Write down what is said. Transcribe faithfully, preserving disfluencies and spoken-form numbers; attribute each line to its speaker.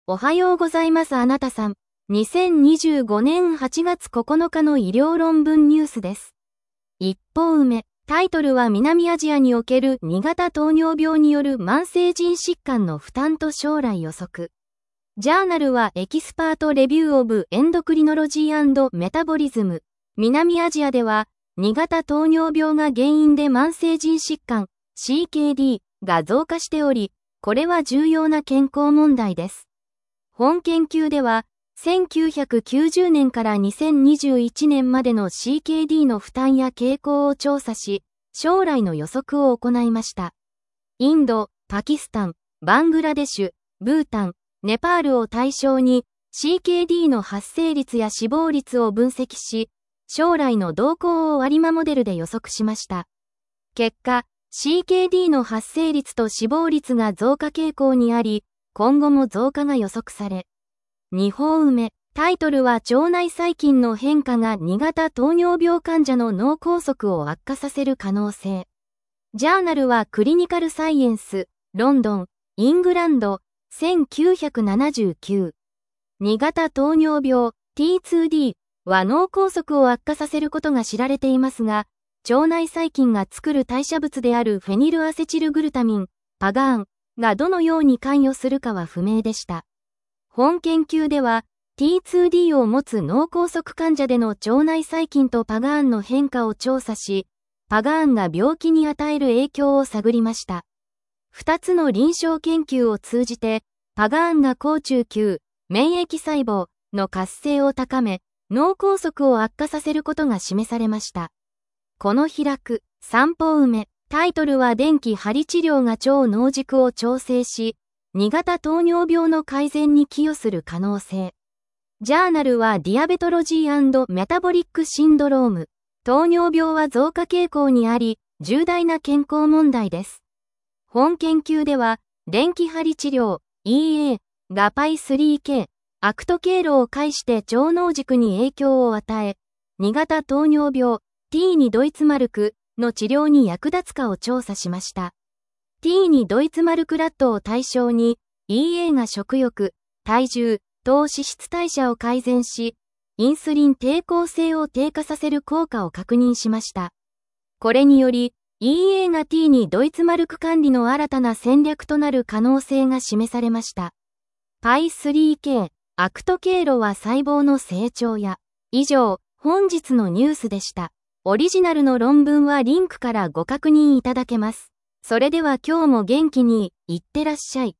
Speaker 1: おはようございますあなたさん。にせんにじゅうごねんはちがつここのかの医療論文ニュースです。一方目、タイトルは南アジアにおけるに型糖尿病による慢性腎疾患の負担と将来予測。ジャーナルはエキスパートレビューオブエンドクリノロジー&メタボリズム。南アジアではに型糖尿病が原因で慢性腎疾患 シーケーディー が増加しており、これは重要な健康問題です。本研究では、せんきゅうひゃくきゅうじゅうねんからにせんにじゅういちねんまでの シーケーディー の負担や傾向を調査し、将来の予測を行いました。インド、パキスタン、バングラデシュ、ブータン、ネパールを対象に シーケーディー の発生率や死亡率を分析し、将来の動向を有馬モデルで予測しました。結果、シーケーディー の発生率と死亡率が増加傾向にあり、今後も増加が予測され。にほんめ、タイトルは腸内細菌の変化がに型糖尿病患者の脳梗塞を悪化させる可能性。ジャーナルはクリニカルサイエンス、ロンドン、イングランド、せんきゅうひゃくななじゅうきゅう。に型糖尿病 ティーツーディー は脳梗塞を悪化させることが知られていますが、腸内細菌が作る代謝物であるフェニルアセチルグルタミン、パガーンがどのように関与するかは不明でした。本研究では ティーツーディー を持つ脳梗塞患者での腸内細菌とパガーンの変化を調査し、パガーンが病気に与える影響を探りました。二つの臨床研究を通じて、パガーンが好中球、免疫細胞の活性を高め、脳梗塞を悪化させることが示されました。この開く、三歩目、タイトルは電気針治療が腸脳軸を調整し、に型糖尿病の改善に寄与する可能性。ジャーナルはディアベトロジー&メタボリックシンドローム。糖尿病は増加傾向にあり、重大な健康問題です。本研究では、電気針治療、イーエー、が パイスリーケー、アクト経路を介して腸脳軸に影響を与え、に型糖尿病、ティーにドイツマルクの治療に役立つかを調査しました。ティーにドイツマルクラットを対象に、イーエー が食欲、体重、糖脂質代謝を改善し、インスリン抵抗性を低下させる効果を確認しました。これにより、イーエー が ティーにドイツマルク管理の新たな戦略となる可能性が示されました。パイスリーケー、アクト経路は細胞の成長や、以上、本日のニュースでした。オリジナルの論文はリンクからご確認いただけます。それでは今日も元気にいってらっしゃい。